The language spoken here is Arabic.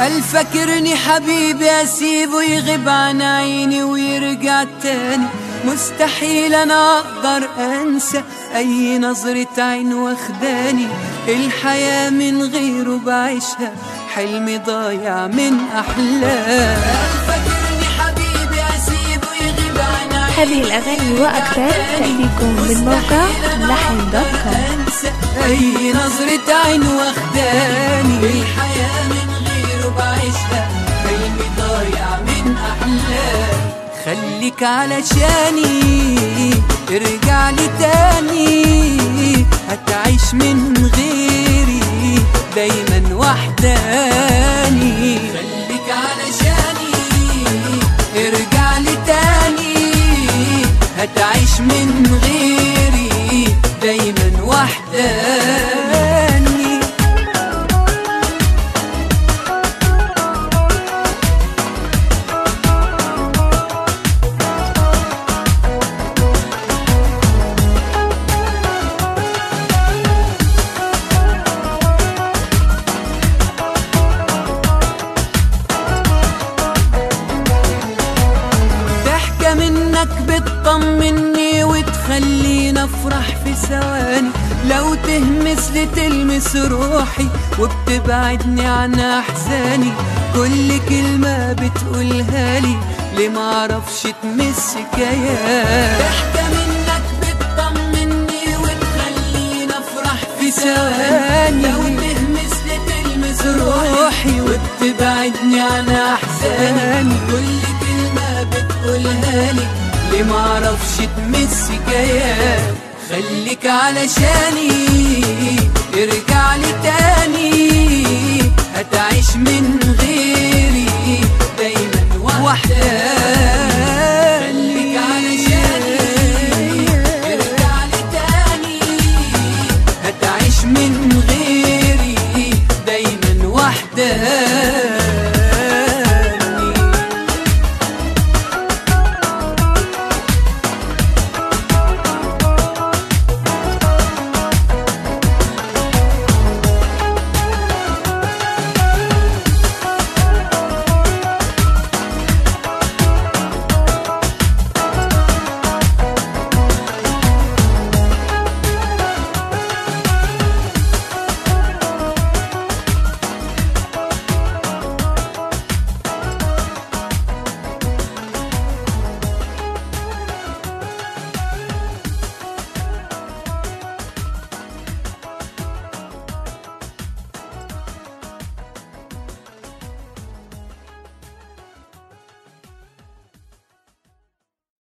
الفكرني حبيبي اسيبه يغيب عن عيني ويرجع تاني، مستحيل انا اقدر انسى اي نظرة عين واخداني، الحياة من غيره بعيشها حلمي ضايع من احلام. الفكرني حبيبي اسيبه يغيب عن عيني. هذه الاغاني واكثر تأتيكم من موقع لحن.com. اي نظرة عين واخداني، الحياة من غيره بعيشها حلمي ضايع من احلام. خليك علشاني ارجع لي تاني، هتعيش من غيري دايما وحداني. خليك علشاني ارجع لي تاني، هتعيش من غيري دايما وحداني. منك بتطمني وتخليني افرح في ثواني، لو تهمس لي تلمس روحي وبتبعدني عن احزاني، كل كلمة بتقولها لي ليه معرفش تمس كيان. ضحكة منك بتطمني وتخليني افرح في ثواني، لو تهمس لي تلمس روحي وبتبعدني عن احزاني، كل كلمة بتقولها لي ليه معرفش تمس كيان. خليك علشاني